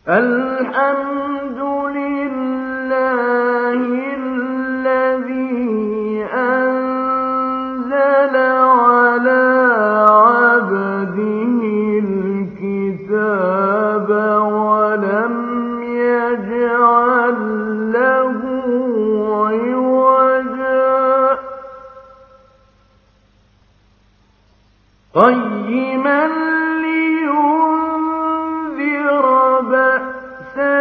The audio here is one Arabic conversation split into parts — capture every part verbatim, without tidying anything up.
الحمد لله الذي أنزل على عبده الكتاب ولم يجعل له عوجا قيما لينذر بأسا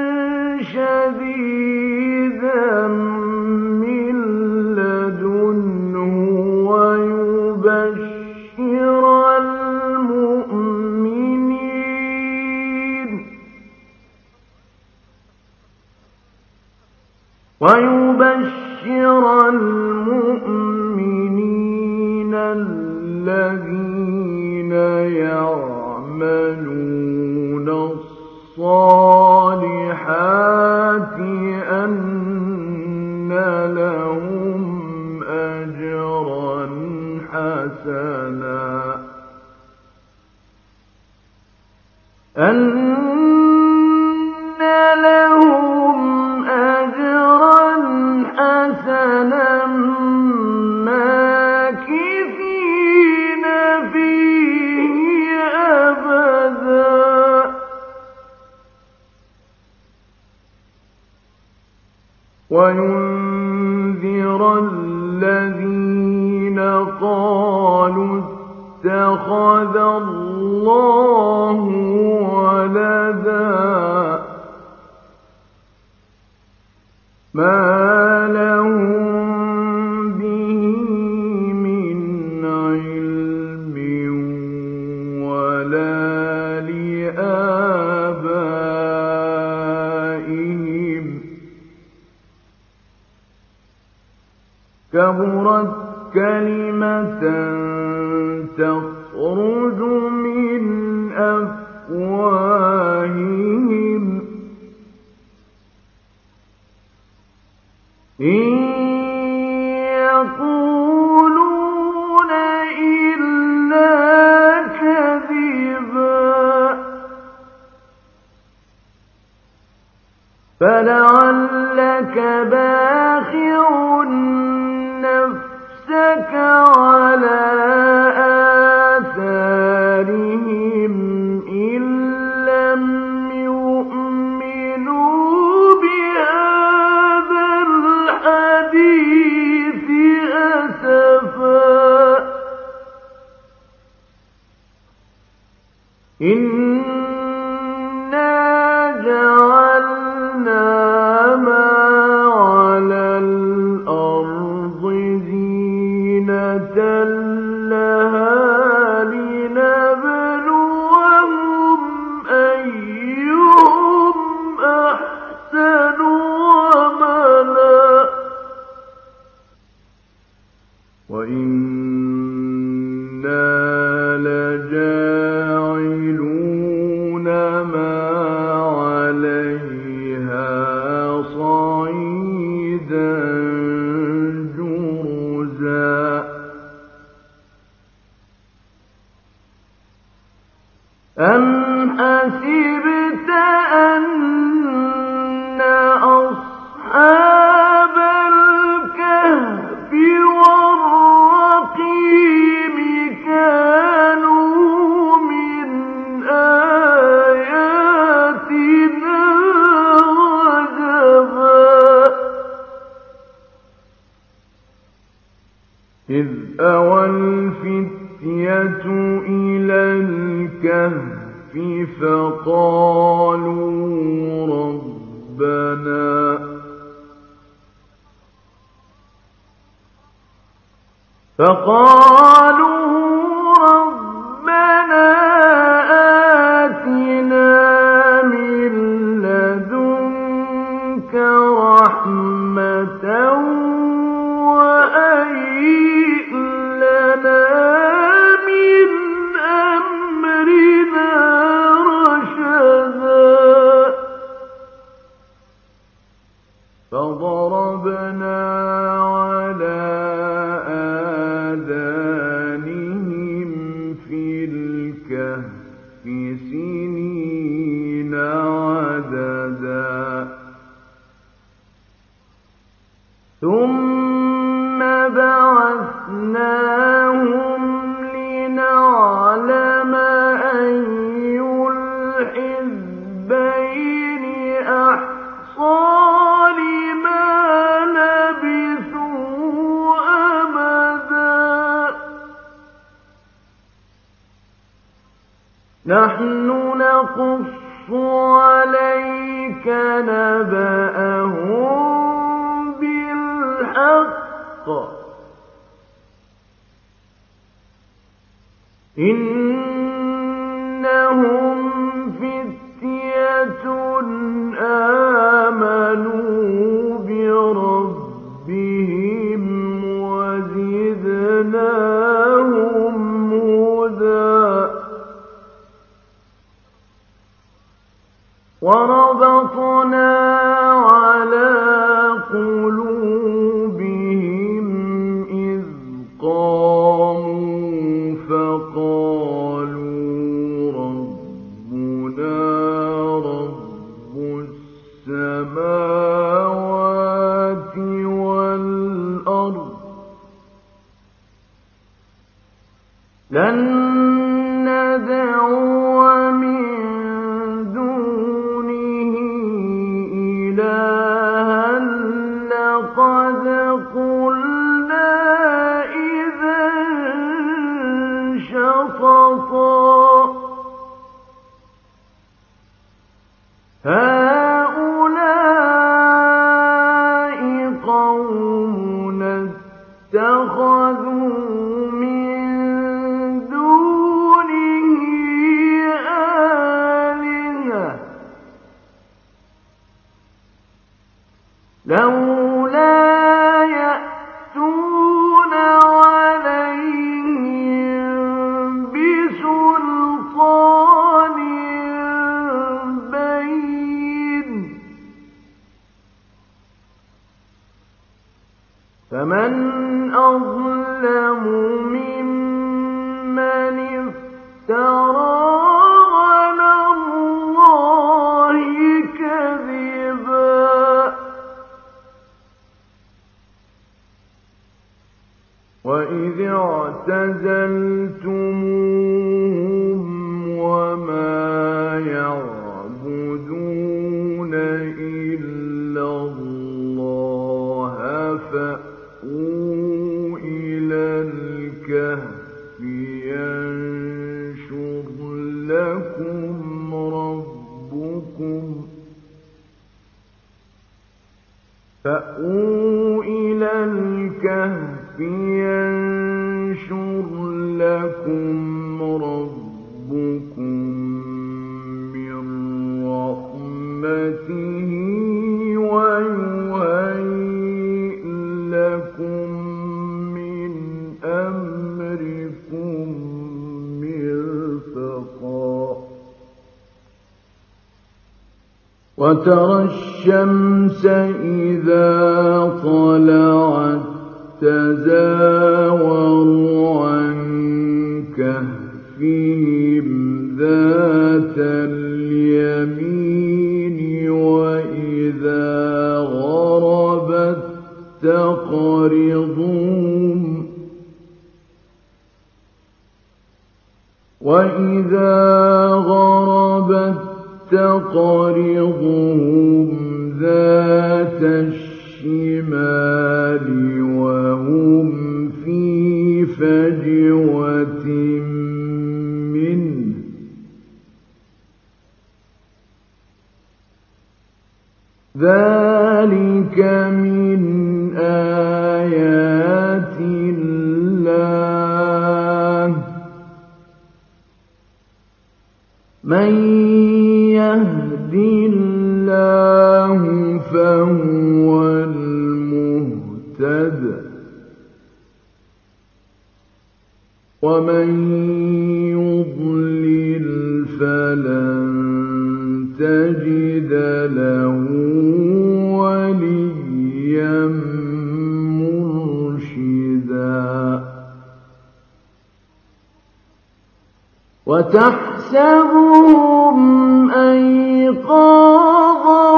شديدا من لدنه ويبشر المؤمنين ويبشر المؤمنين الذين يعملون الصالحات أن لهم أجرا حسنا أن لهم أجرا حسنا ماكثين فيه أبدا وينذر الذين قالوا اتخذ الله ولدا ما لهم به من علم ولا لآبائهم كبرت كلمة تخرج من أفواههم إن يقولون إلا كذبا فلعلك باخع نفسك على آثارهم إن لم يؤمنوا بهذا الحديث أسفا إنا جعلنا ما على الأرض زينة لها لنبلوهم أيهم أحسن عملا وإنا لجاعلون ما عليها صعيدا جرزا أم حسبت أن أصحاب الكهف والرقيم كانوا من آياتنا عجبا إذ أوى الفتية إلى الكهف فقالوا ربنا فقالوا ربنا آتنا من لدنك رحمة وهيئ لنا من أمرنا رشدا فضربنا على آذانهم عليك نبأهم بالحق إنهم فتية آمنوا بربهم وزدناهم هدى وربطنا على قلوبهم إذ قاموا فقالوا ربنا رب السماوات والأرض لن ندعو من دونه إلها لقد قلنا إذا شططا هؤلاء قومنا اتخذوا من دونه آلهة لولا يأتون عليهم بسلطان بين فمن أظلم ممن افترى على الله كذبا وإذ اعتزلتموهم وما يعبدون إلا الله فأووا إلى الكهف ينشر لكم ربكم فأووا إلى الكهف ينشر لكم ربكم من رحمته ويهيئ لكم من أمركم مرفقا وترى الشمس إذا طلعت تزاور عن كهفهم ذات اليمين وإذا غربت تقرضهم وإذا غربت تقرضهم ذات الشمال وهم في فجوة منه ذلك من آيات الله من يهد الله فهو المهتد ومن يضلل فلن تجد له وليا مرشدا وتحسبهم أيقاظا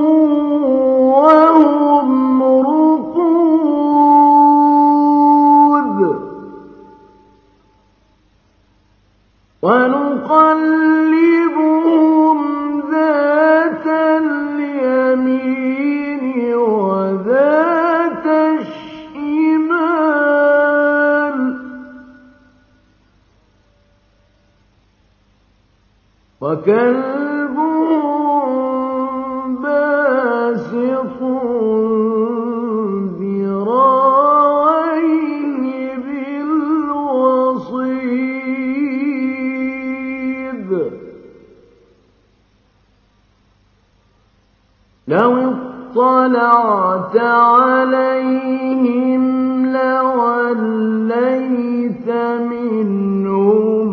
وهم رقود ونقلبهم ذات اليمين وذات الشمال وكلبهم لو اطلعت عليهم لوليت منهم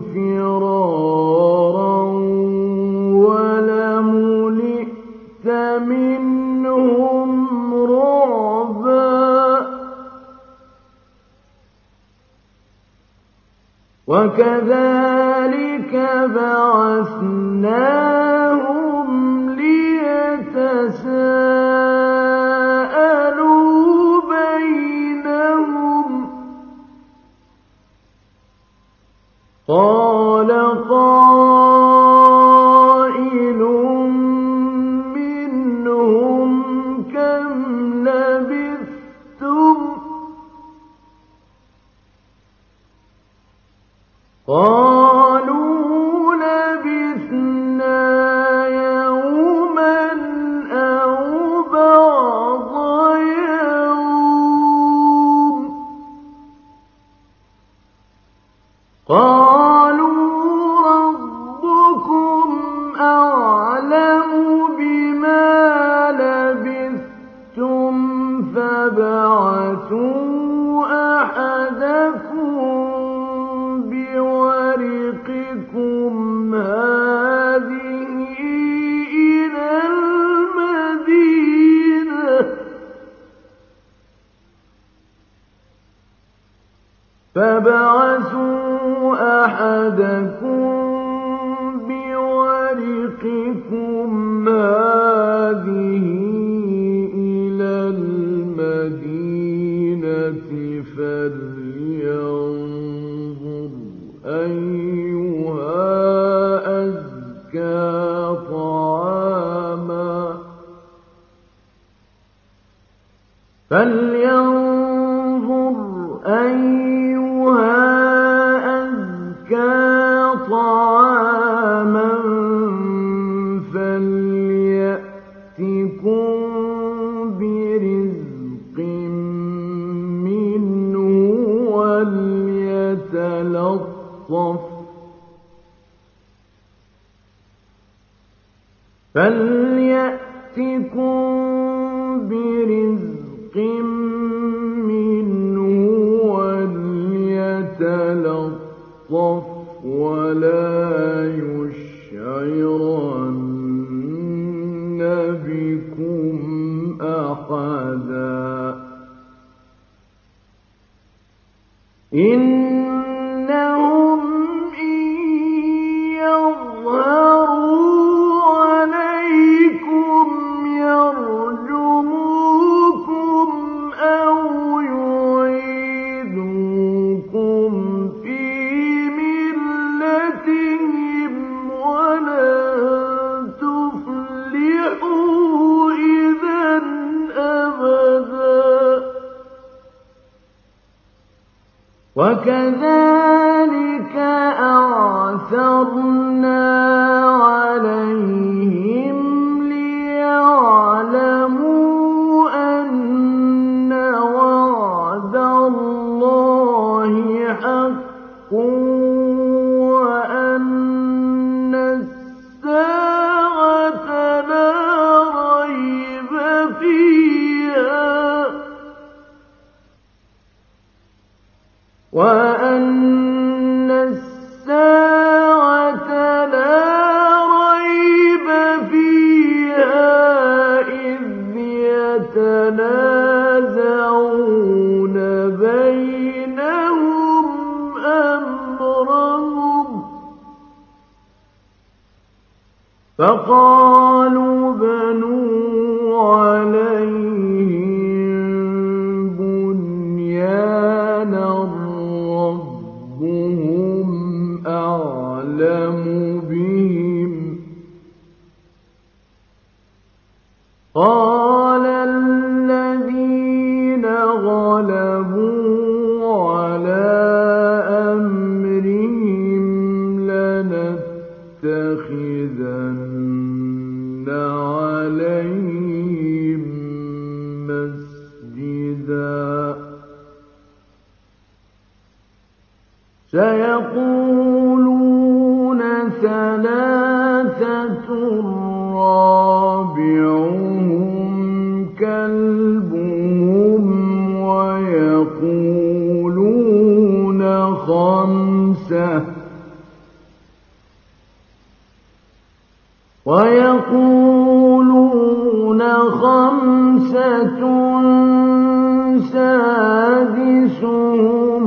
فرارا ولملئت منهم رعبا وكذلك بعثناهم ليتساءلوا بينهم قال قائل منهم كم لبثتم قالوا لبثنا يوما أو بعض يوم قالوا ربكم أعلم بما لبثتم فابعثوا أحدكم بورقكم هذه إلى المدينة فابعثوا أحدكم بورقكم هذه إلى المدينة فلينظر أيها أزكى طعاما فلينظر أيها أزكى طعاما فليأتكم برزق منه وليتلطف فليأتكم برزق منه وليتلطف ولا يشعرن بكم أحدا إنهم إن يظهروا عليكم يرجموكم أو يعيدوكم في ملتهم ولن تفلحوا إذا أبدا وكذلك أعثرنا عليهم ليعلموا أن وعد الله حق وأن الساعة لا ريب فيها وأن الساعة لا ريب فيها إذ يتنازعون بينهم أمرهم فقالوا بنوا عليهم بنيانا ربهم أعلم بهم قال الذين غلبوا على أمرهم لنتخذن عليهم مسجدا سيقولون ثلاثة رابعهم كلبهم ويقولون خمسة ويقولون خمسة سادسهم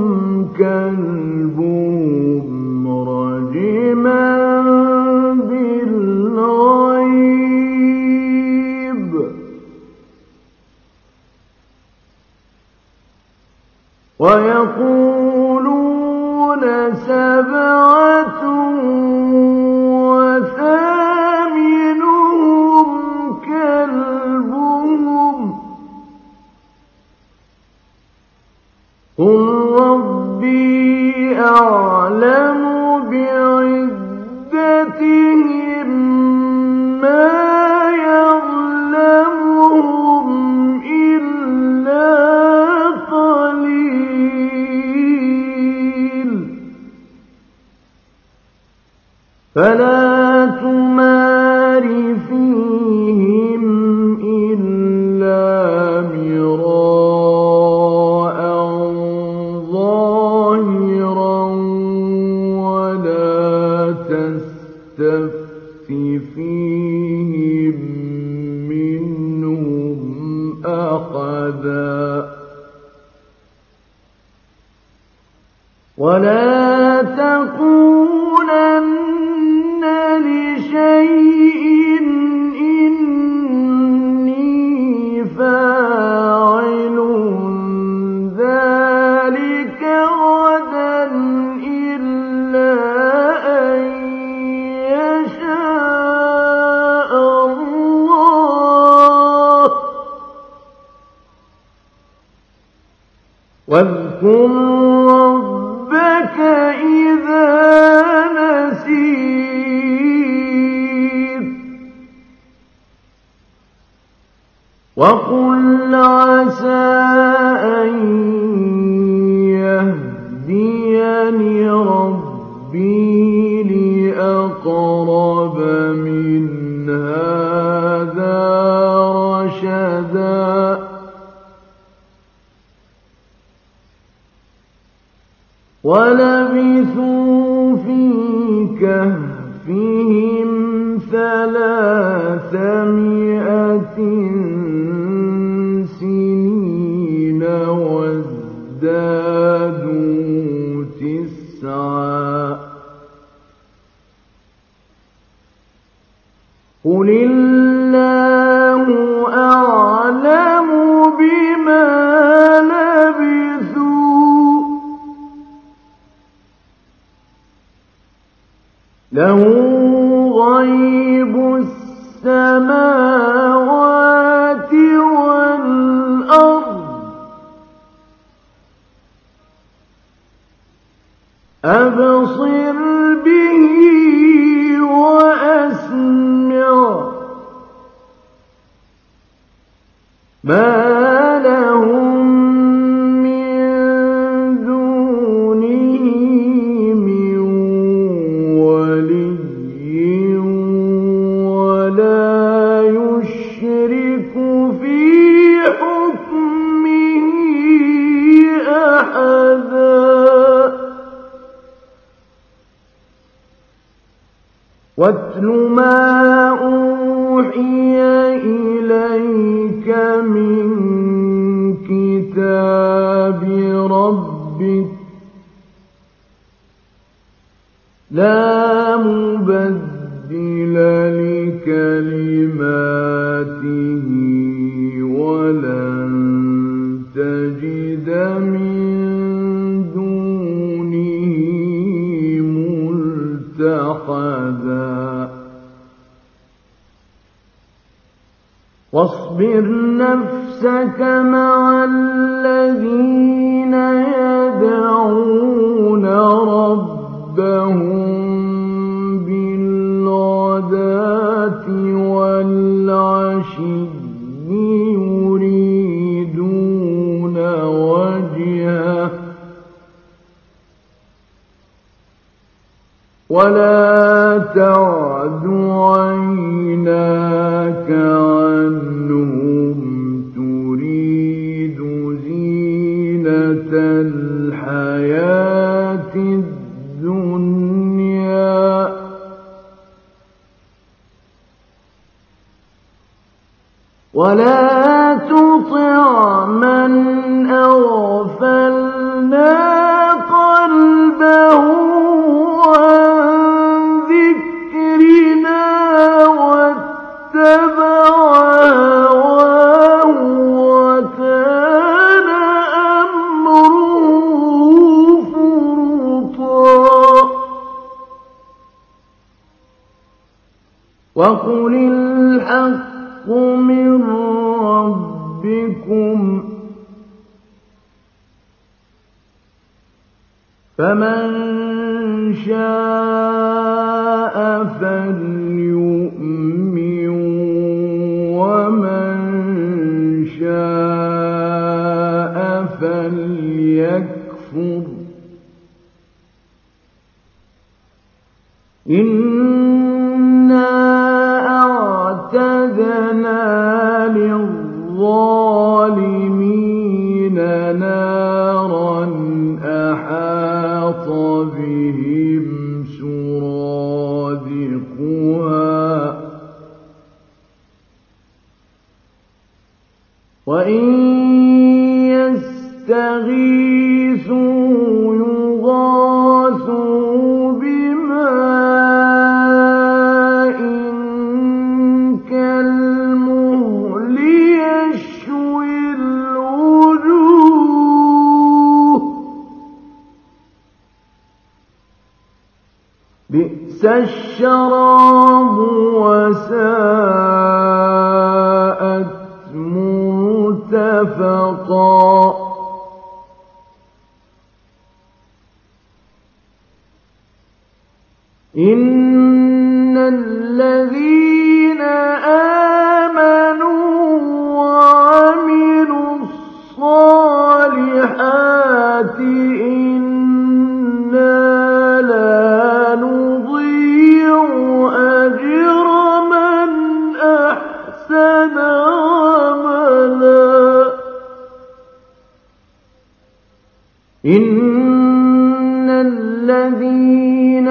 كلبهم رجما بالغيب ويقولون سبعة وثامنهم كلبهم قل ربي أعلم بعدتهم ما يعلمهم إلا قليل فلا تمار فيهم إلا مراء ظاهرا ولا تستفت فيهم منهم أحدا ولا تقولن لشيء إني فاعل ذلك غدا إلا أن يشاء الله واذكر ربك إذا نسيت وقل عسى أن يهديني ربي لأقرب من هذا رشدا ولبثوا في كهفهم ثلاثمائة سنين وازدادوا تسعا قل الله أعلم بما لبثوا له غيب السماوات والأرض أبصر به وأسمع ما لهم من دونه من ولي ولا يشرك في حكمه أحدا واتل ما أوحي إليك من كتاب ربك لا مبدل لكلماته ولن تجد من دونه ملتحدا واصبر نفسك مع الذين يدعون ربهم بالغداة والعشي يريدون وجهه ولا تعد عيناك ولا تطع من أغفلنا قلبه عن ذكرنا واتبع هواه وكان أمره فرطا وقل الحق من ربكم فمن شاء فليؤمن ومن شاء فليكفر إنا أعتدنا للظالمين نارا أحاط بهم سرادقها وإن يستغيثوا يغاثوا بماء كالمهل يشوي الوجوه بئس الشراب وساءت مرتفقا إن الذين آمنوا وعملوا الصالحات إنا لا نضيع أجر من أحسن عملا إن الذين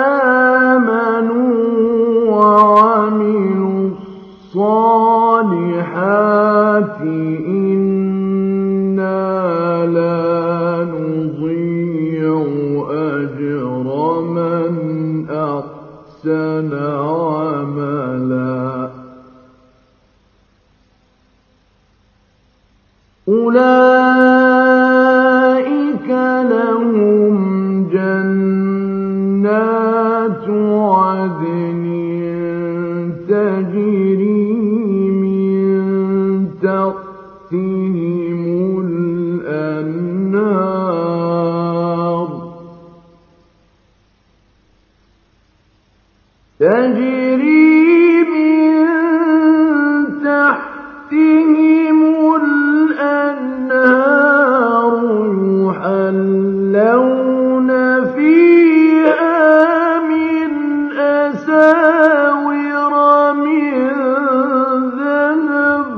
آمنوا وعملوا الصالحات إنا لا نضيع أجر من أحسن عملا أولئك لهم جنات عدن تجري من تحتهم الأنهار تجري من تحتهم الأنهار يحلون فيها من أساور من ذهب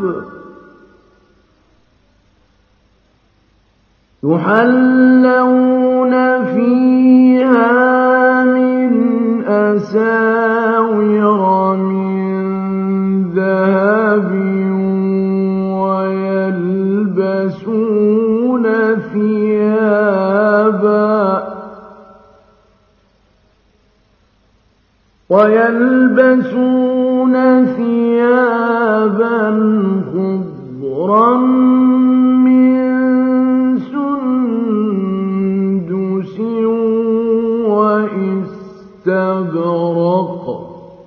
يحلون فيها من أساور من ذهب ويلبسون ثيابا ويلبسون ثيابا خضرا من سندس واستبرق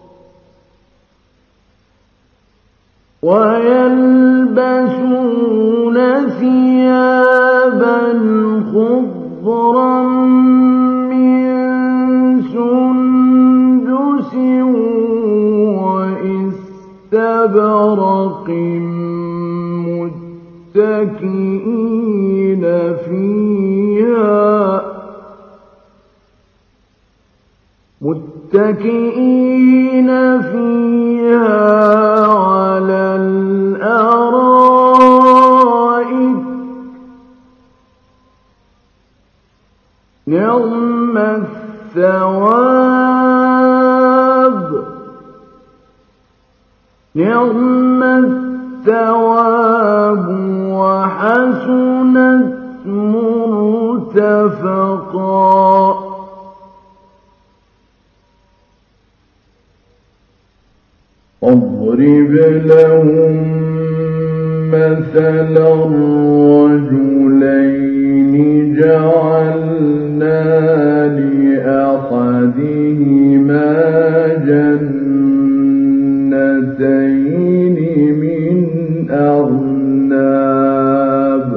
ويلبسون ثيابا خضرا من سندس واستبرق متكئين فيها متكئين فيها على الأرائك نعم الثواب نعم الثواب وحسنت مرتفقا واضرب لهم مثلا الرجلين جعلنا لأحدهما جنتين من أعناب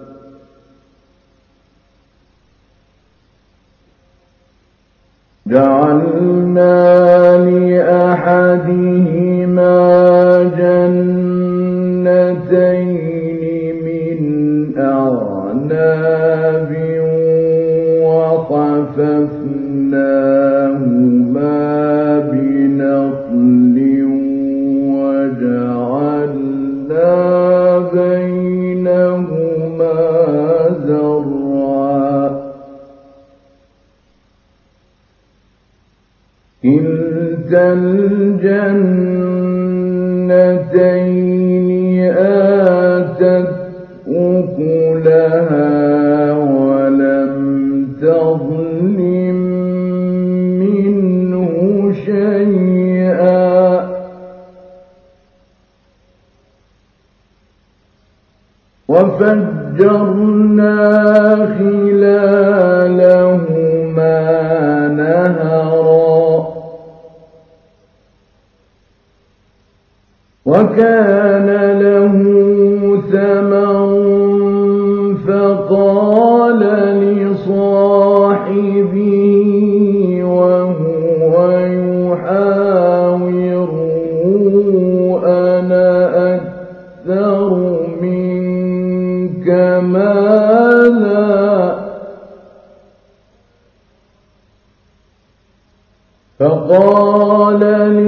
جعلنا لأحدهما جنتين من أعناب وحففناهما بنخل وجعلنا بينهما زرعا كلتا الجنتين آتت أكلها ولم تظلم منه شيئا وفجرنا خلالهما نهرا وكان له ثمر فقال لصاحبه وهو يحاوره أنا أكثر منك مالا فقال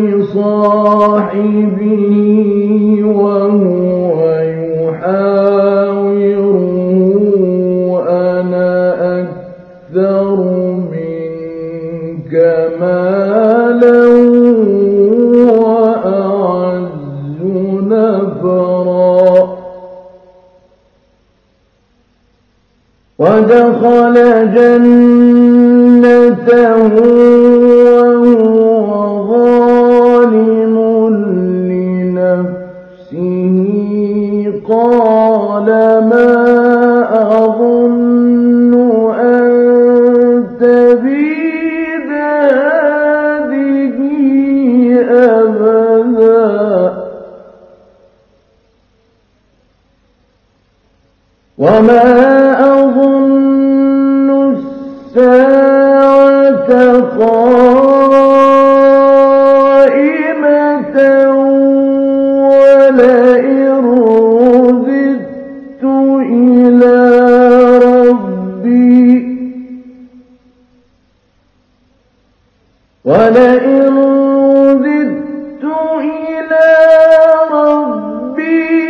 لصاحبه وهو يحاوره أنا أكثر منك مالا وأعز نفرا ودخل جنته قال ما أظن أن تبيد هذه أبدا وما أظن الساعة قائمة ولئن رددت إلى ربي ولئن رددت إلى ربي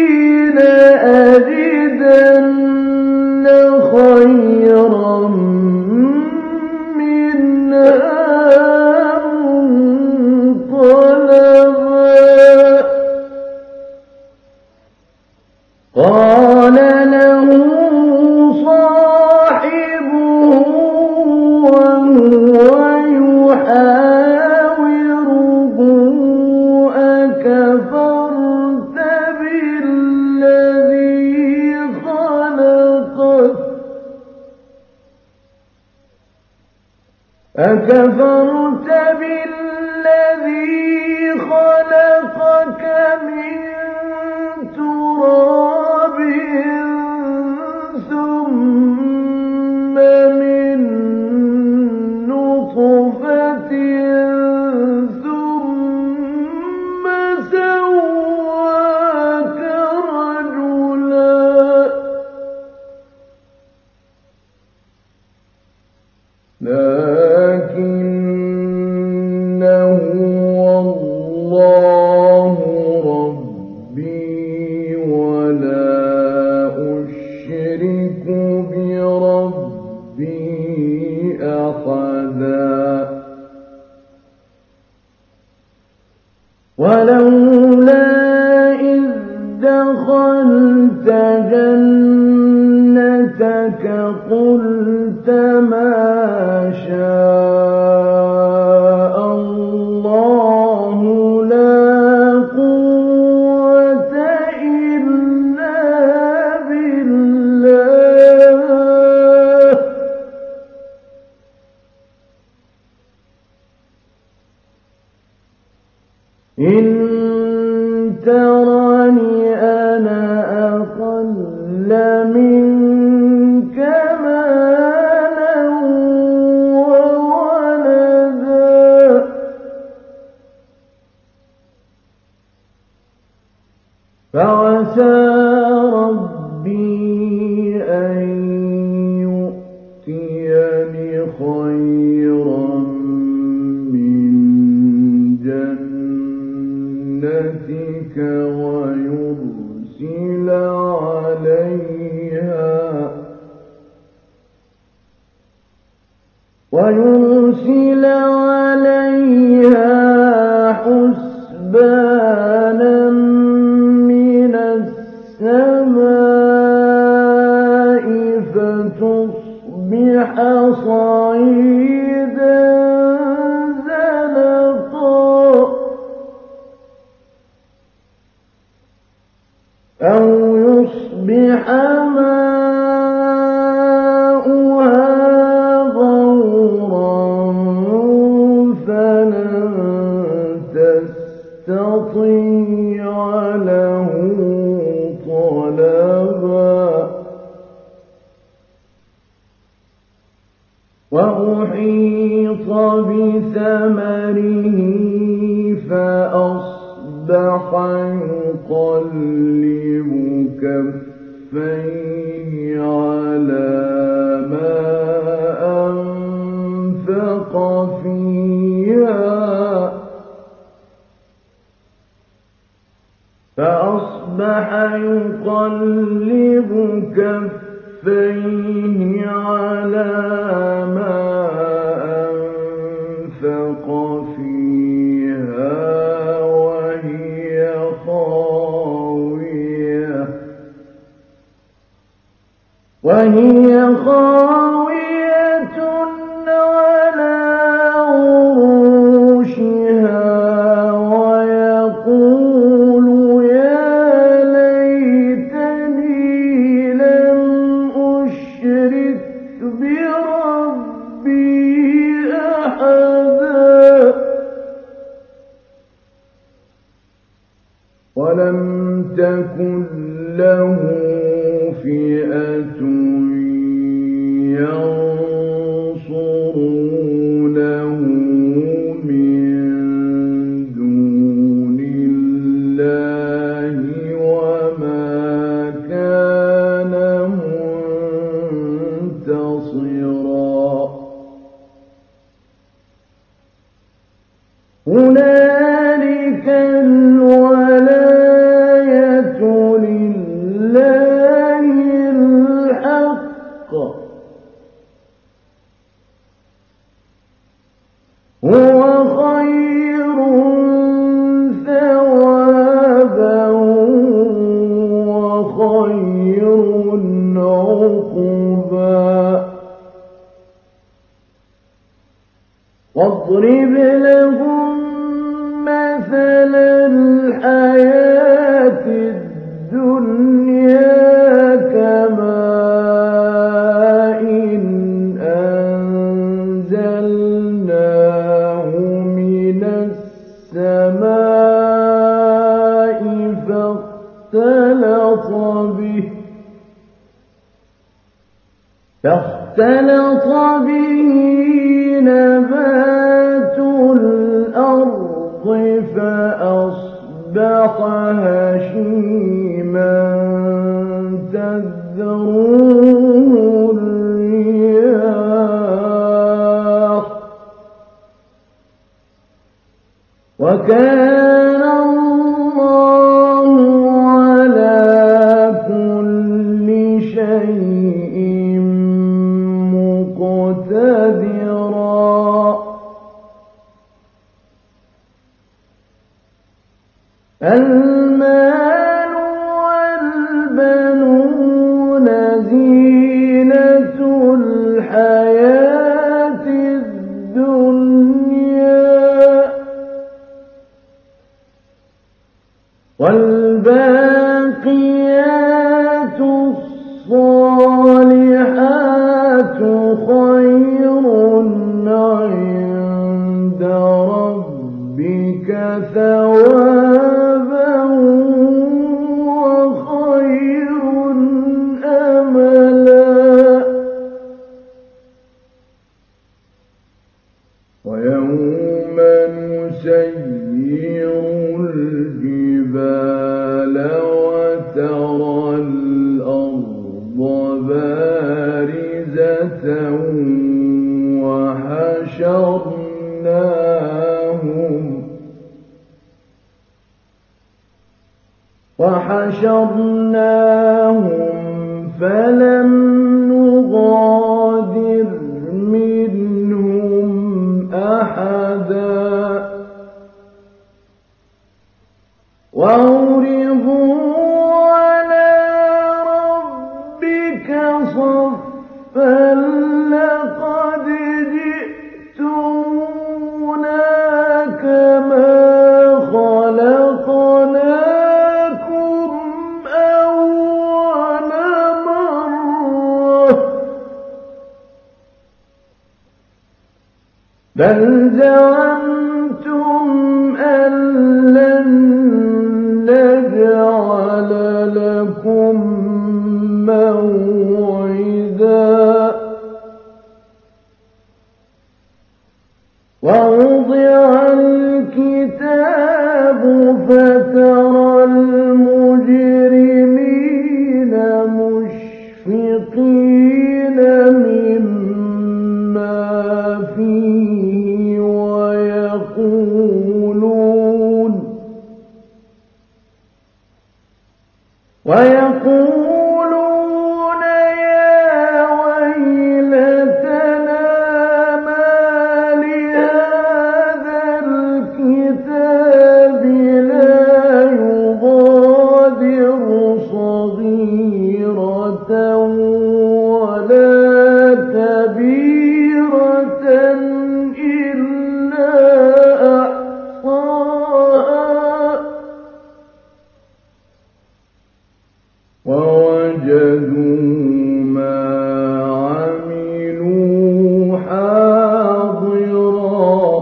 لأجدن خيرا منها منقلبا قال له صاحبه وهو يحاوره أكفرت بالذي خلقك أكفرت بالذي خلقك من تراب ثم من نطفة ثم سواك رجلا لكن هو الله رب جنتك قلت ما شاء الله لا قوة إلا بالله إن ترني أنا أقل منك مالا وولدا فعسى ربي أن يؤتيني خيرا من جنتك ويرسل عليها ويرسل عليها حسبانا من السماء فتصبح صعيدا زلقا أو يصبح ماؤها غورا فلن تستطيع له طلبا وأحيط بثمره فأصبح يقلب كفيه على ما أنفق فيها فأصبح يقلب كفيه على ما أنفق فيها وهي خاوية وهي خاوية على عروشها ويقول يا ليتني لم أشرك بربي أحدا ولم تكن له فئة ينصرونه من دون الله وما كان منتصرا هنالك الولاية لله الحق هو خير ثوابا وخير عقبا واضرب لهم مثل الحياة الدنيا كماء أنزلناه من السماء فاختلط به فاختلط به نبات الأرض فأصبح هشيما تذروه الرياح وكان الله على كل شيء مقتدرا المال والبنون والباقيات الصالحات خير عند ربك ثوابا وخير أملا. ويوم نسير الجبال وترى الأرض بارزة وحشرناهم وحشرناهم فلم نغادر منهم أحدا وعرضوا على ربك صفا لقد جئتمونا كما خلقناكم أول مرة بل زعمتم أن لن نجعل لكم موعدا. ووضع الكتاب فترى المجرمين مشفقين مما فيه ويقولون ويقولون يا ويلتنا ما لهذا الكتاب لا يغادر صغيرة ولا كبيرة إلا أحصاها ووجدوا ما عملوا حاضرا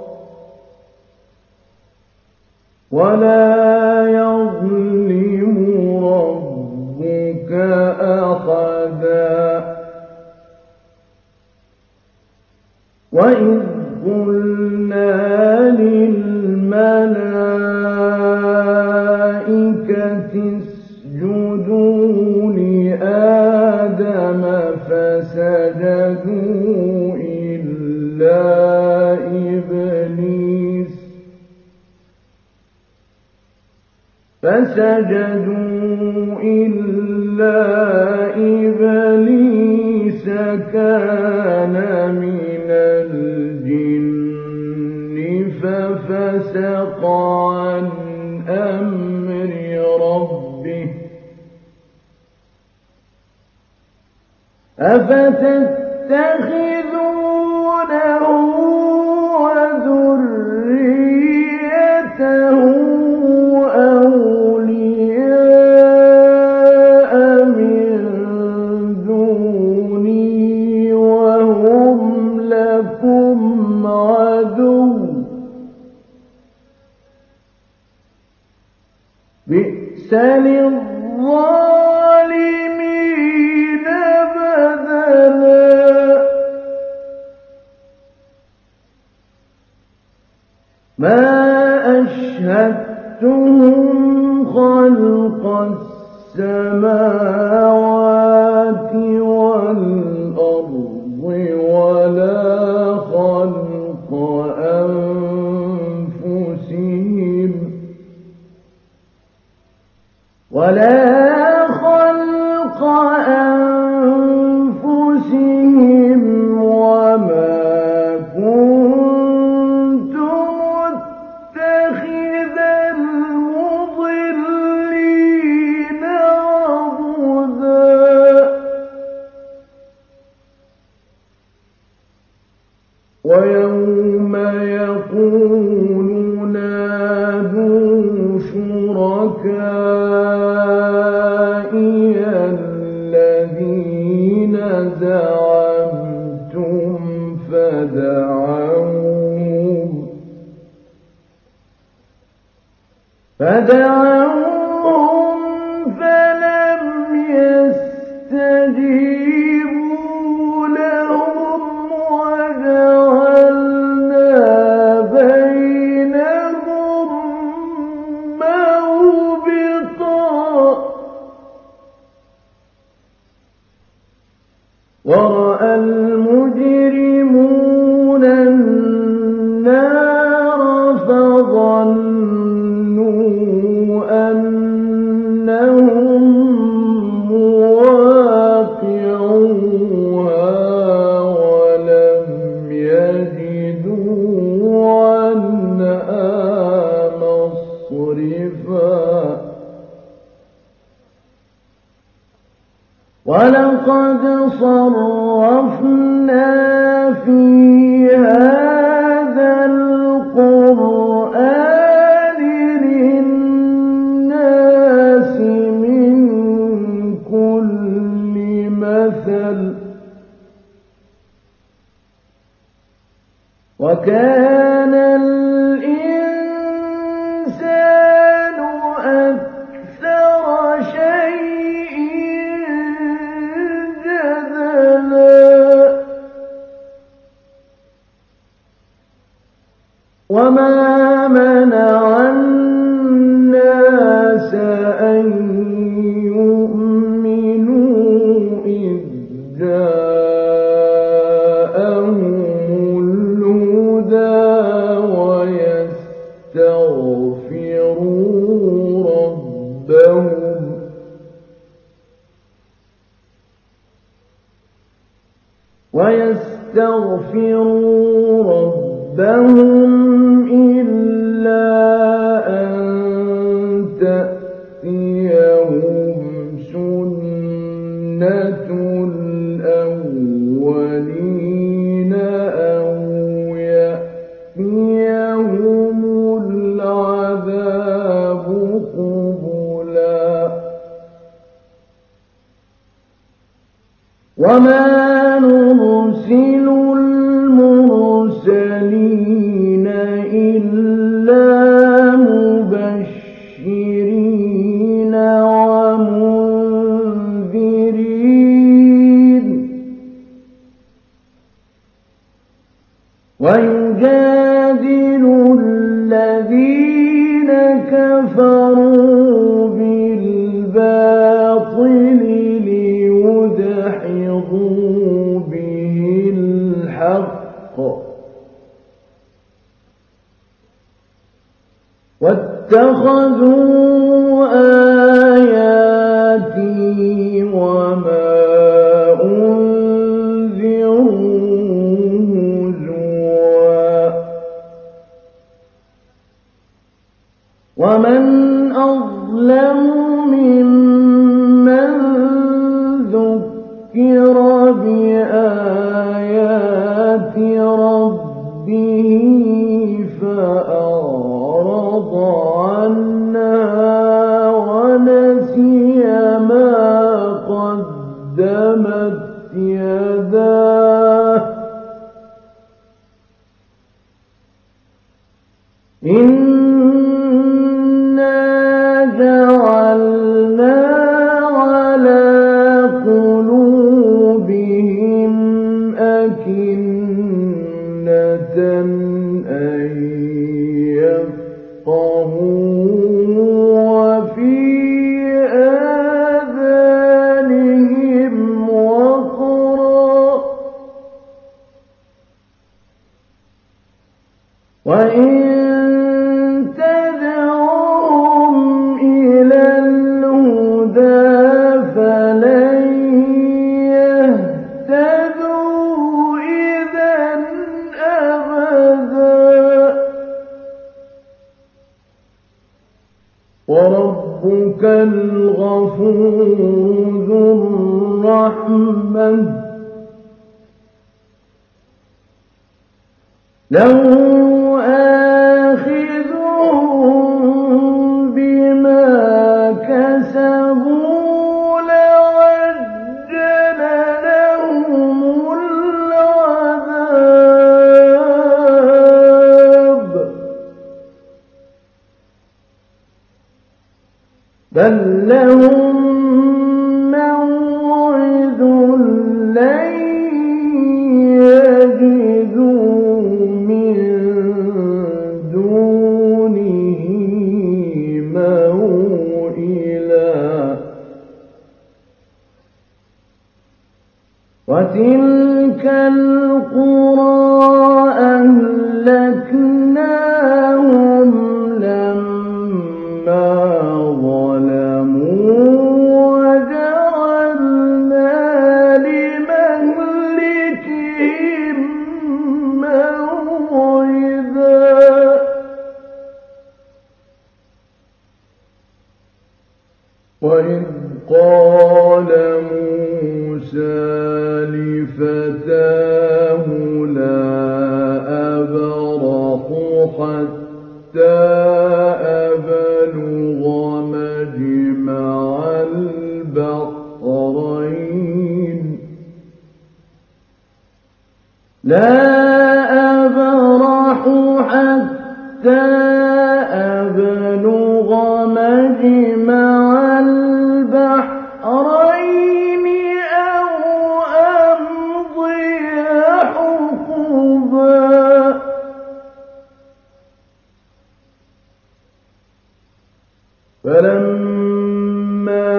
ولا يظلم ربك أحدا. وإذ قلنا للملائكة اسجدوا لآدم فسجدوا إلا إبليس فسجدوا إلا إبليس كان من الجن ففسق عن أمر ربه أفتتخذونه وذريته أولياء من دوني وهم لكم عدو بئس للظالمين بدلا. ما أشهدتهم خلق السماوات والأرض ولا خلق أنفسهم ولا خلق أنفسهم وما كنت متخذ المضلين عضدا. ويوم يقول نادوا شركاء فدعوهم فلم يستجيبوا لهم وجعلنا بينهم موبقا ورأى المجرمون النار فظنوا أنهم مواقعوها ولم يجدوا عنها مصرفا ولقد صرفنا في هذا القرآن للناس من كل مثل وكان الإنسان أكثر شيء جدلا وما منع الناس أن يؤمنوا إذ جاءهم الهدى ويستغفروا ربهم ويستغفروا ربهم إلا أن تأتيهم سنة الأولين أو يأتيهم العذاب قبلا وما نرسل المرسلين إلا مبشرين ومنذرين ويجادل الذين كفروا بالباطل ليدحضوا به الحق واتخذوا آياتي وما أنذروا هزوا ومن أظلم ممن ذكر بآيات ربه فأعرض عنها ونسي ما قدمت يداه إنا جعلنا على قلوبهم أكنة أن يفقهوا وفي آذانهم وقرا وإن تدعوهم إلى الهدى فلن يهتدوا إذا أبدا وربك الغفور ذو الرحمة لو آخذهم بما كسبوا لعجل لهم العذاب بل لهم موعد لن يجدوا من دونه موئلا وتلك القرى أهلكناهم لما ظلموا وجعلنا لمهلكهم موعدا وإذ قال موسى لفتاه لا أبرح حتى أبلغ مجمع البحرين لا أبرح حتى أبلغ مجمع البحرين أو أمضي حقبا فلما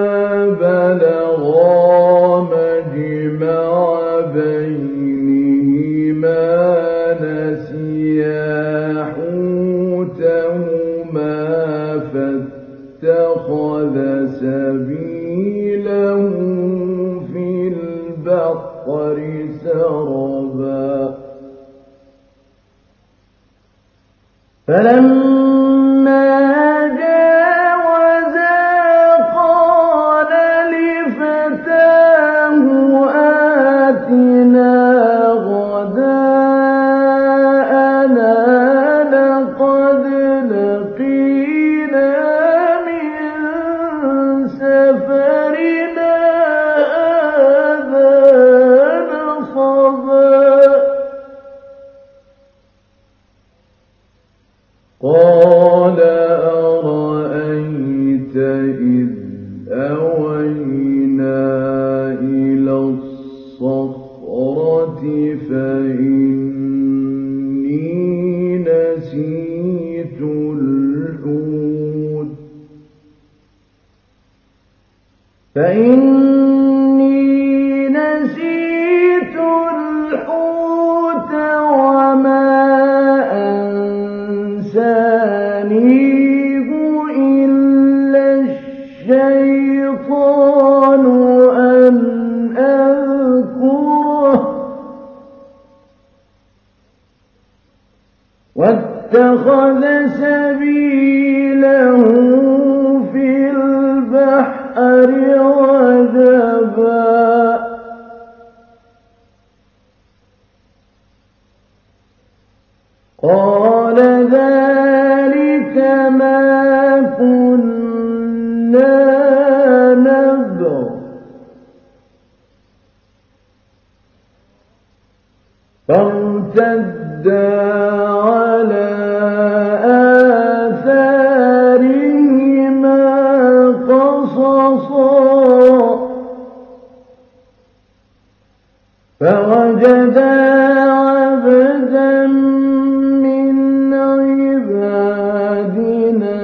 بلغا مجمع بينهما نسيا حوتهما فاتخذ سبيله في البحر سربا فلما جاوزا قال لفتاه آتنا غداءنا لقد لقينا من سفرنا هذا نصبا قال أرأيت إذ أوينا إلى الصخرة فإني نسيت الحوت فإني نسيت الحوت وما أنسانيه إلا الشيطان أن أذكره واتخذ سبيله في البحر عجبا قال ذلك ما كنا نبغ فارتدا على آثارهما قصصا فوجدا عبدا من عبادنا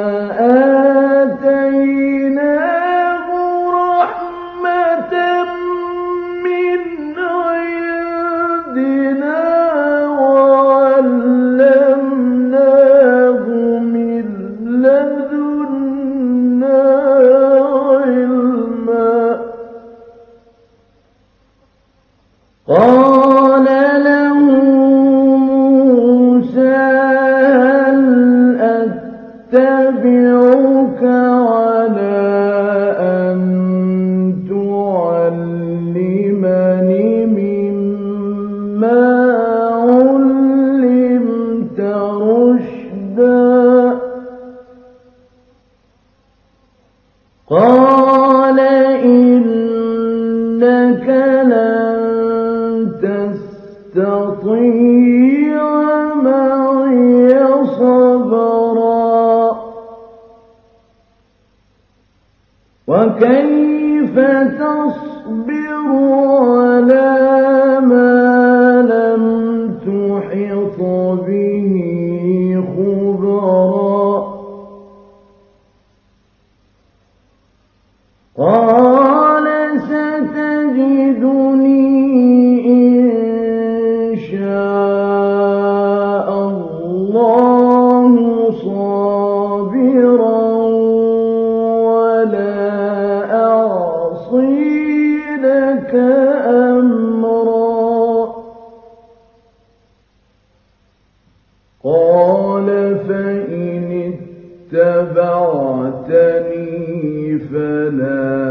آتيناه رحمة من عندنا وعلمناه من لدنا علما قال له موسى هل أتبعك على أن تعلمني مما علمت رشدا قال إنك لن تستطيع معي صبرا وكيف تصبر على ما لم تحط به خبرا قال ستجدني إن شاء الله صابرا ولا أعصي لك أمرا قال فإن اتبعتني فلا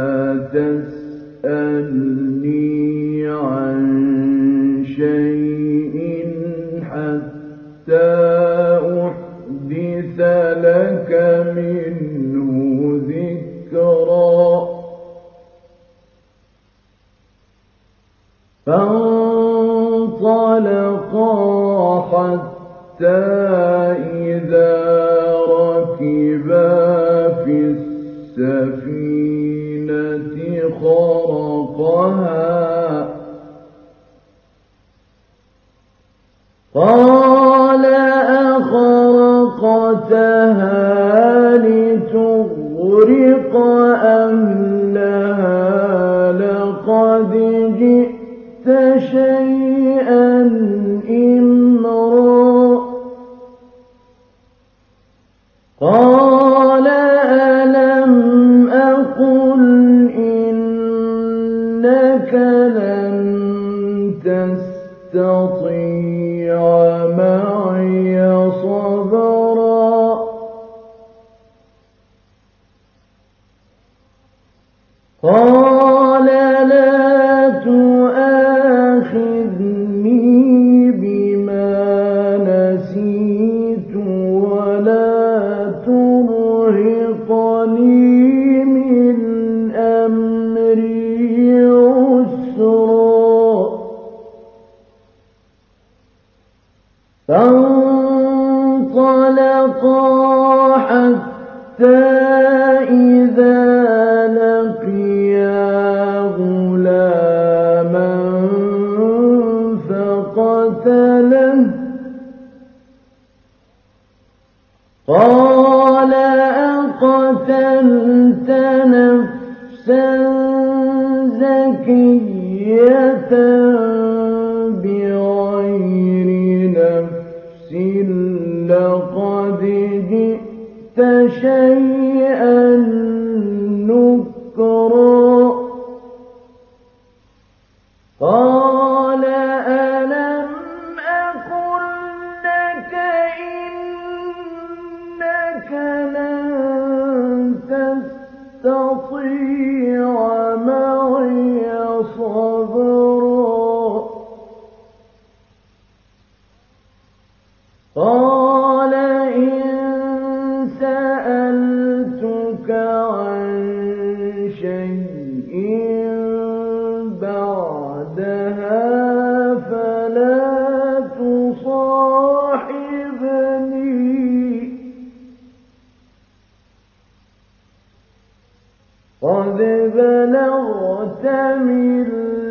تسألني عن شيء حتى أحدث لك منه ذكرا فانطلقا حتى إذا ركبا في السفينة خرقها قال أخرقتها لتغرق أهلها لقد جئت شيئا إمرا قال ألم أقل إنك لن تستطيع معي صبرا قال لا تؤاخذني بما نسيت ولا ترهقني من أمري عسرا فانطلقا حتى إذا لقيا غلاما فقتله قال أقتلت نفسا زكية بغير نفس لقد جئت شيئا نكرا قال ألم أقل لك إنك لن تستطيع معي صبرا قال إن سألتك عن شيء بعدها فلا تصاحبني قد بلغت من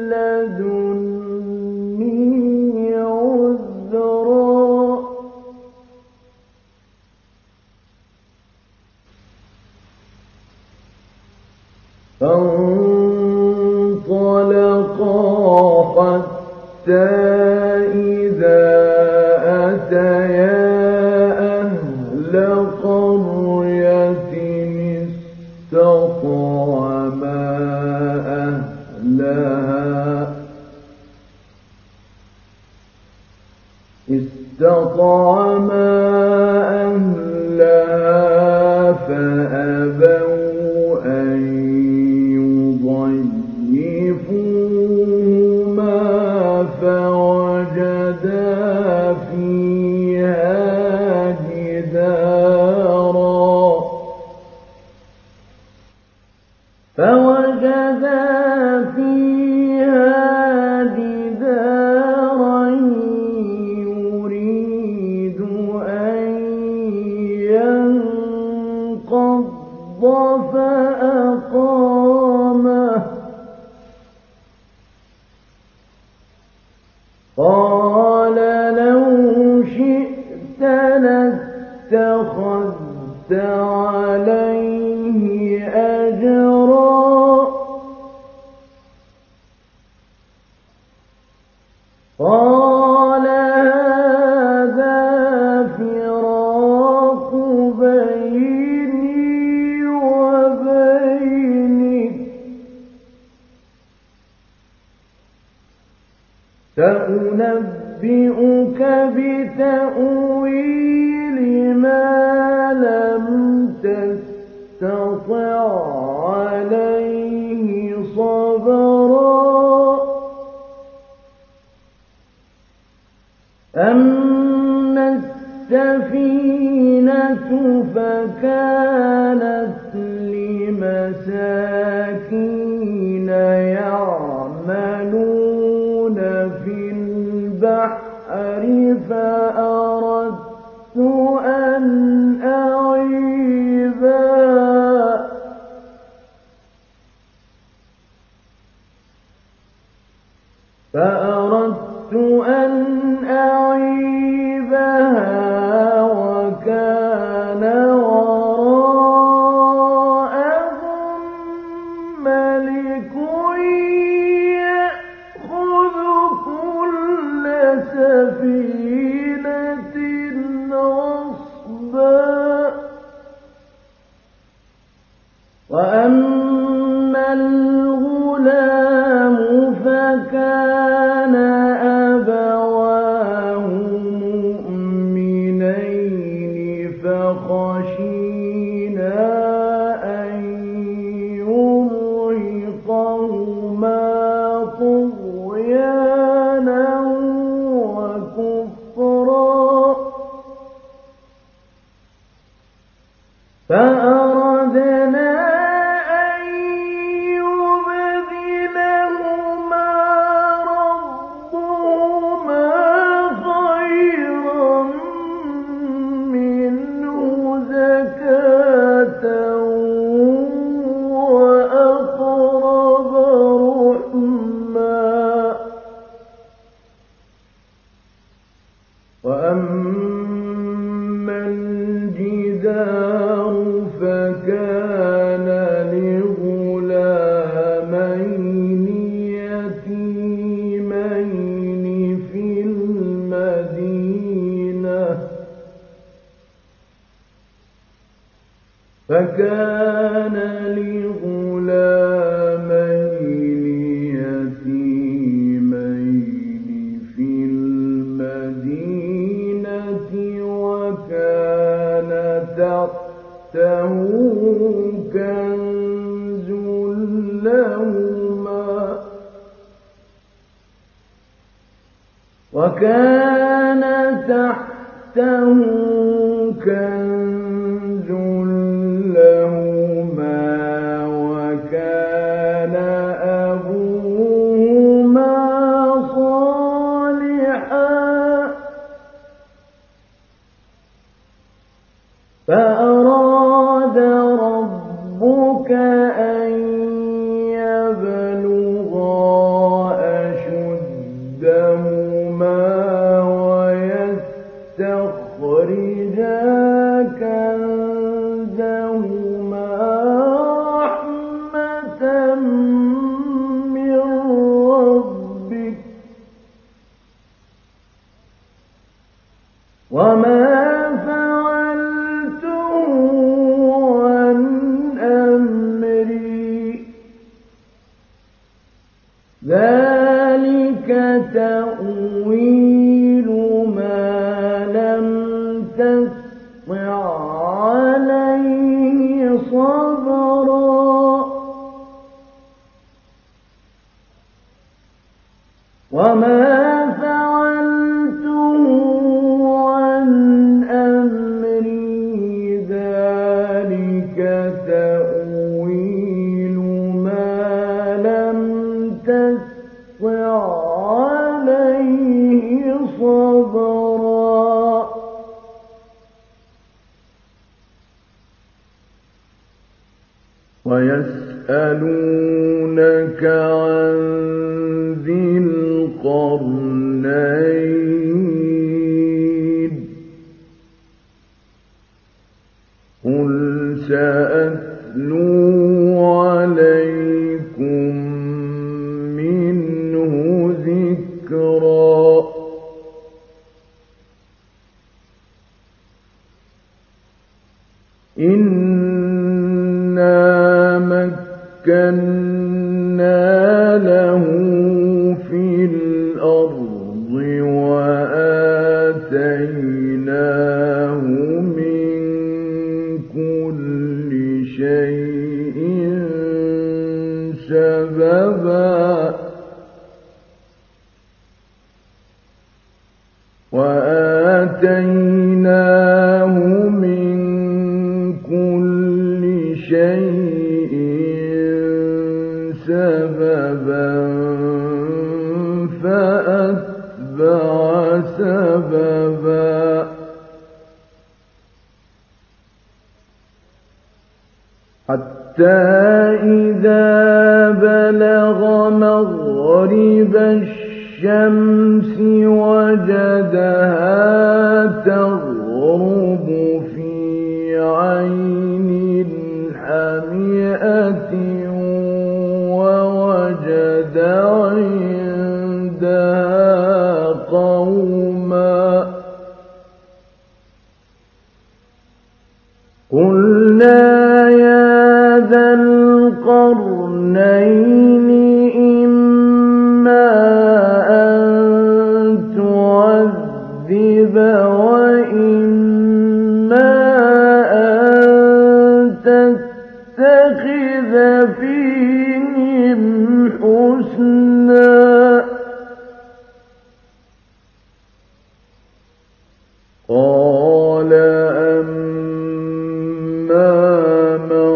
لدني عذرا فانطلقا حتى إذا أتيا أهل قرية استطعما أهلها استطعما أهلها فأبوا أن يضيفوهما فوجدا فيها جدارا فوجدا فيها جدارا يريد أن ينقض فأقام قال لو شئت لاتخذت عليه أجرا قال هذا فراق بيني وبينك سأنبئك بتأويل ما لم تستطع عليه صبرا أما السفينة فكانت لمساكين يعملون في البحر فأردت أن أعيبها فأردت أن أعيبها وكان وراءهم ملك يأخذ كل سفينة غصبا وأما الغلام فكان أبواه مؤمنين فخشينا أن يرهقهما طغيانا وكفرا فأردنا أن يبدلهما ربهما خيرا منه زكاة وأقرب رحما وأما الجدار فكان لغلامين يتيمين في المدينة فكان لغلامين يتيمين في المدينة وكان تحته كنز لهما وكان تحته كنز لهما وكان أبوهما صالحا فأراد ربك أن يبلغا أشدهما ويستخرجا كنزهما رحمة من ربك وما ذلك تأويل ما لم تسطع عليه صبرا وما فعلته عن أمري ذلك تأويل ما لم تسطع عليه صبرا ويسألونك عن ذي القرنين مَكَّنَّا لَهُ فِي الْأَرْضِ وَآتَيْنَاهُ مِن كُلِّ شَيْءٍ سَبَبًا وَآتَيْنَاهُ مِن كُلِّ شَيْءٍ سَبَبًا فَأَتْبَعَ سَبَبًا حَتَّى إِذَا بَلَغَ مَغْرِبَ الشَّمْسِ وَجَدَهَا تَغْرُبُ فِي عَيْنٍ حَمِئَةٍ وَوَجَدَ عِندَهَا قَوْمًا قُلْنَا يَا ذَا الْقَرْنَيْنِ إِمَّا أَن تُعَذِّبَ وَإِمَّا أَن تَتَّخِذَ فِيهِمْ حُسْنًا قَالَ أَمَّا مَن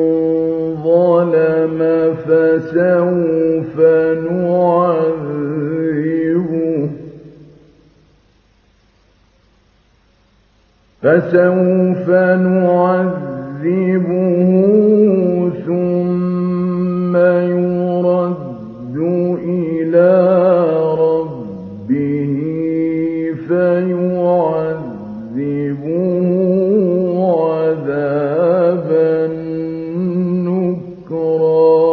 ظَلَمَ فَسَوْفَ نُعَذِّبُهُ فَسَوْفَ نُعَذِّبُهُ ثُمَّ يُرَدُّ إِلَى رَبِّهِ فَيُعَذِّبُهُ عَذَابًا نُكْرًا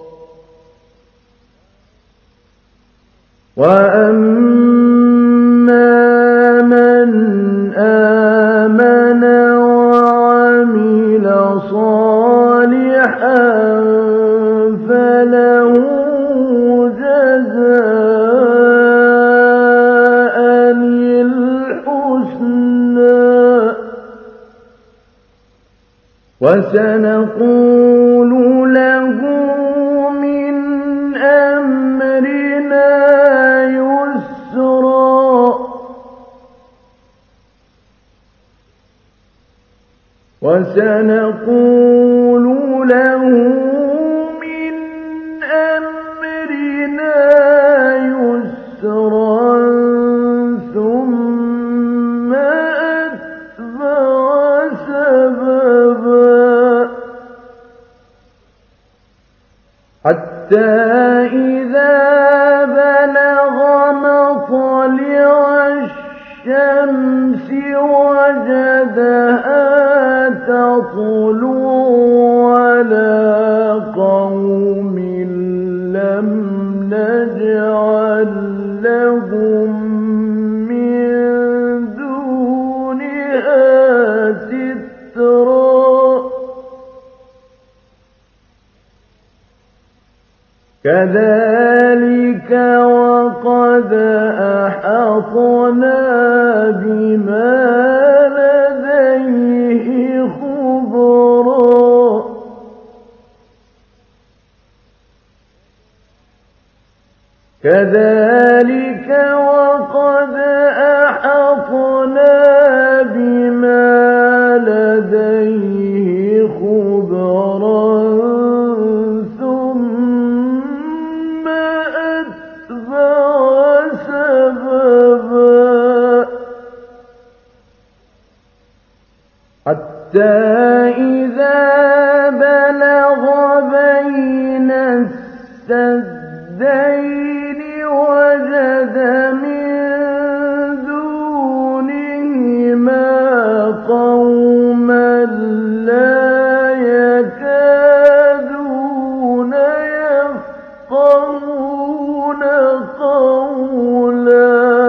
وَأَمَّا مَنْ آمَنَ وَعَمِلَ صَالِحًا فَلَهُ جَزَاءً الْحُسْنَى وَسَنَقُولُ لَهُ مِنْ أَمْرِنَا يُسْرًا وَسَنَقُولُ لَهُ مِنْ أَمْرِنَا يُسْرًا ثُمَّ أَتْبَعَ سَبَبًا حَتَّى إِذَا بَلَغَ مَطْلِعَ الشَّمْسِ وَجَدَهَا تَطْلُعُ عَلَىٰ قَوْمٍ لَّمْ نَجْعَل لَّهُم مِّن دُونِهَا سِتْرًا كَذَٰلِكَ وَقَدْ أَحَطْنَا بِمَا لَدَيْهِ خُبْرًا كَذَٰلِكَ وَقَدْ أَحَطْنَا بِمَا لَدَيْهِ خُبْرًا ثُمَّ أَتْبَعَ سَبَبًا حَتَّى إِذَا بَلَغَ بَيْنَ السَّدَّيْنِ وَجَدَ مِن دُونِهِمَا قَوْمًا لَّا يَكَادُونَ يَفْقَهُونَ قَوْلًا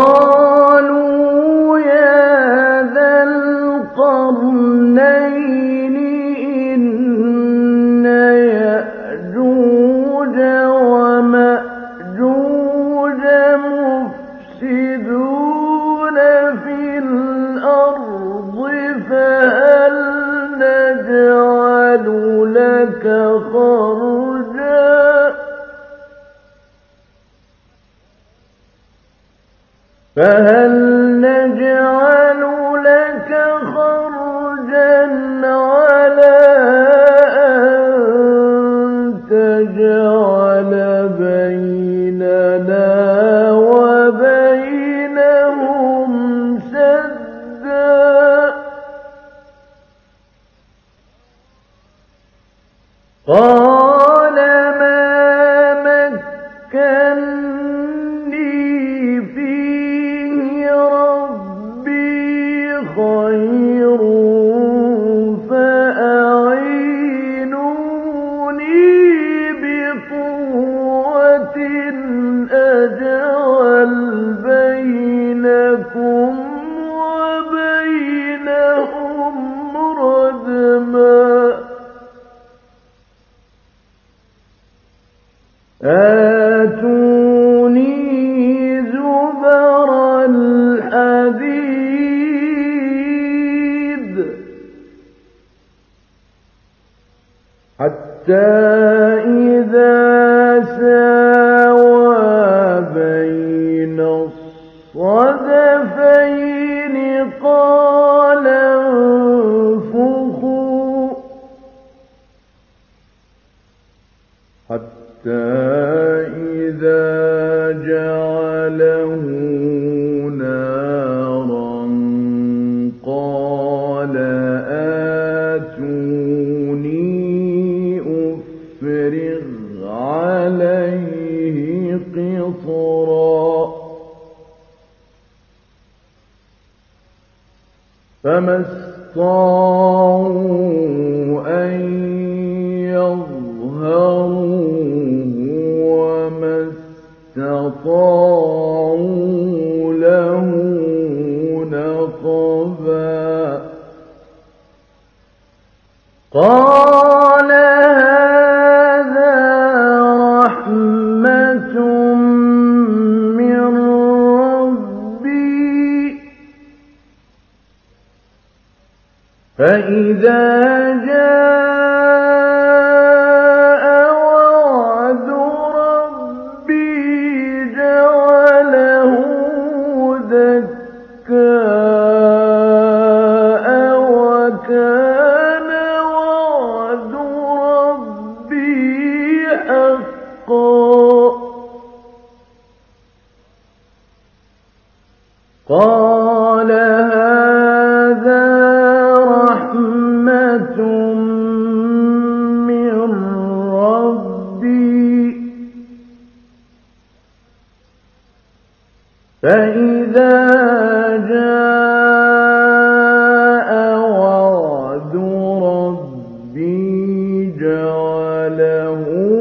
قَالُوا يَا ذَا الْقَرْنَيْنِ فهل نجعل لك خرجا فهل نجعل لك خرجا على أن تجعل بيننا وبينهم سدا قال ما مكني فيه ربي خير فأعينوني بقوة أجعل بينكم وبينهم ردما آتوني زبر الحديد حتى إذا ساوى بين الصدفين قال انفخوا حتى إذا جعله نارا قال آتوني أفرغ عليه قطرا فما استطاعوا أن يظهروه وما استطاعوا له نقبا قال هذا رحمة من ربي فإذا جاء وعد ربي جعله دكاء وكان وعد ربي حقا قال هذا رحمة من ربي فإذا جاء وعد ربي جعله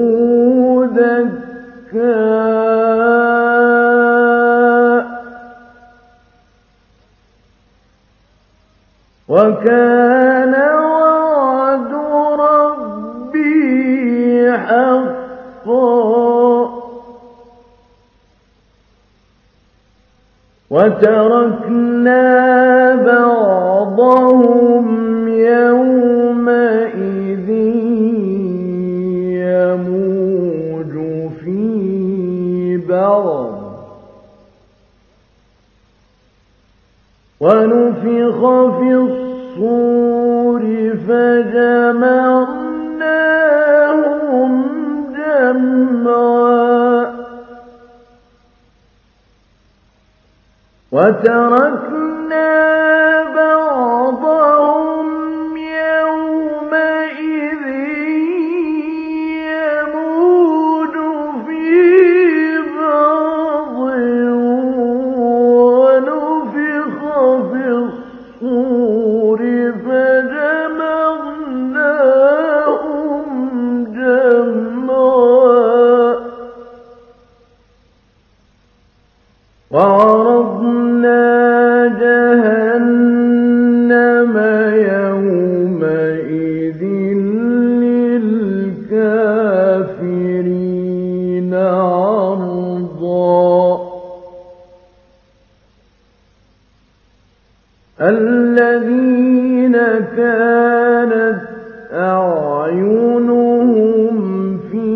دكاء وكان وعد ربي حقا وتركنا بعضهم يومئذ يموج في بعض ونفخ في الصور فجمعناهم جمعا وتركنا بعضهم يومئذ يموج في بعض ونفخ في الصور فجمعناهم جمعا وعرضنا كانت أعينهم في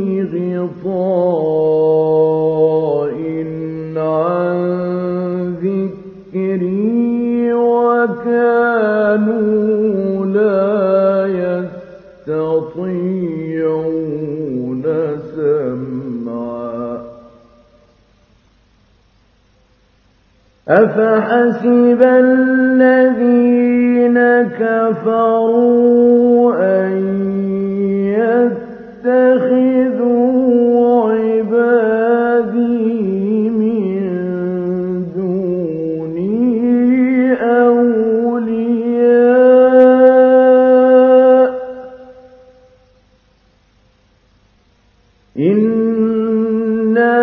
غطاء عن ذكري وكانوا لا يستطيعون سمعا أفحسب الذين كفروا أن يتخذوا عبادي من دوني أولياء إنا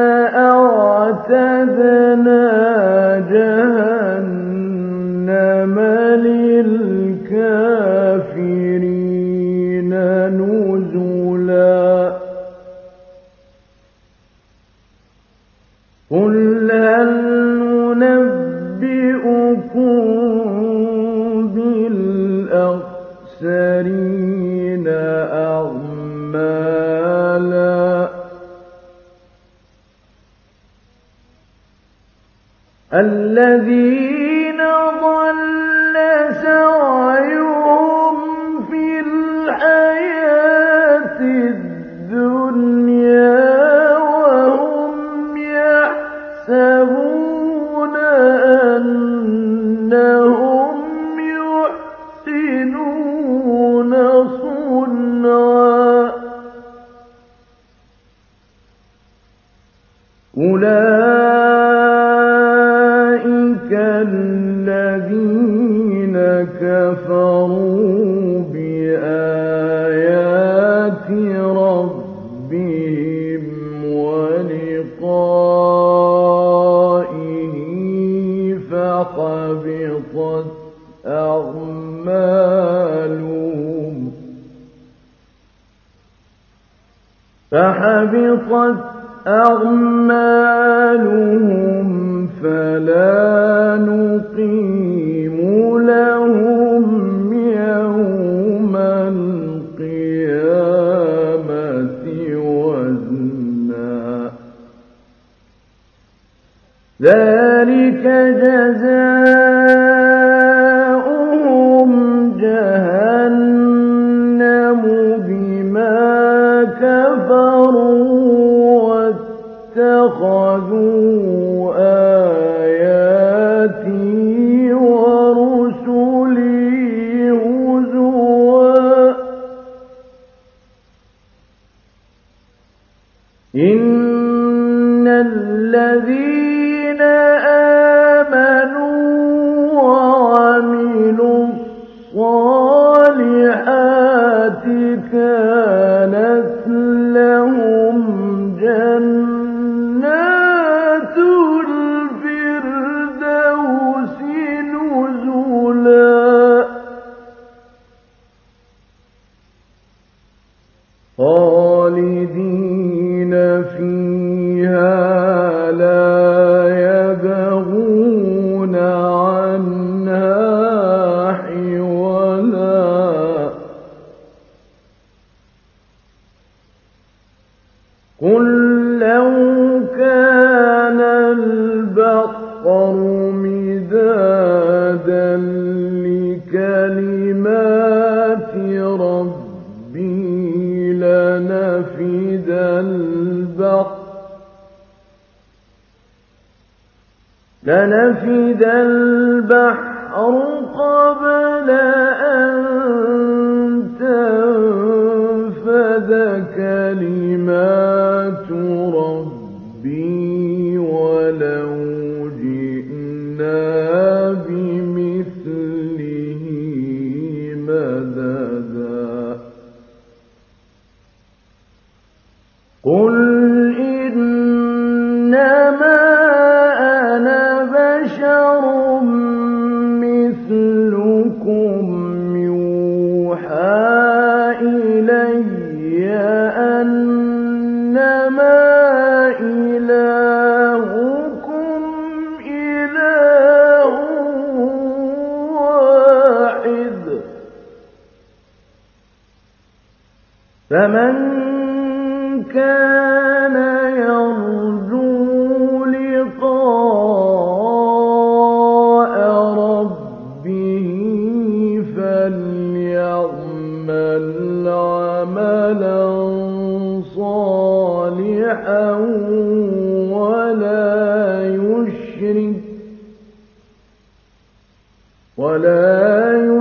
أعتدنا جهنم للكافرين نزلا قل هل ننبئكم بالأخسرين أعمالا الذين ضل سعيهم في الحياة الدنيا وهم يحسبون أنهم يحسنون صنعا أولئك الذين كفروا بآيات ربهم ولقائه فحبطت أعمالهم فحبطت أعمالهم فلا نقيم لهم يوم القيامة وزنا ذلك جزاؤهم جهنم بما كفروا اتخذوا آياتي ورسلي هزوا إن الذين آمنوا وعملوا الصالحات كانت لهم جنات الفردوس نزلا خالدين فيها لا يبغون عنها حولا قل لو كان البحر مدادا لكلمات ربي لنفد البحر لنفد البحر قبل أن تنفد كلمات ربي ولو جئنا بمثله مددا قل إنما أنا بشر مثلكم يوحى إلي أنما إلهكم إله واحد فمن كان يرجو لقاء ربه فليعمل عملا صالحا ولا يشرك ولا يشرك